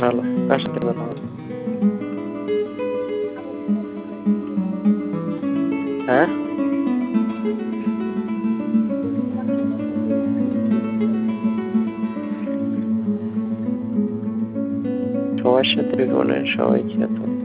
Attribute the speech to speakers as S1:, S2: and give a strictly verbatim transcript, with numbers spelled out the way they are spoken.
S1: ভালো। কার সাথে কথা বলো? হ্যাঁ? সবার সাথে বলে সবাই খ্যাত।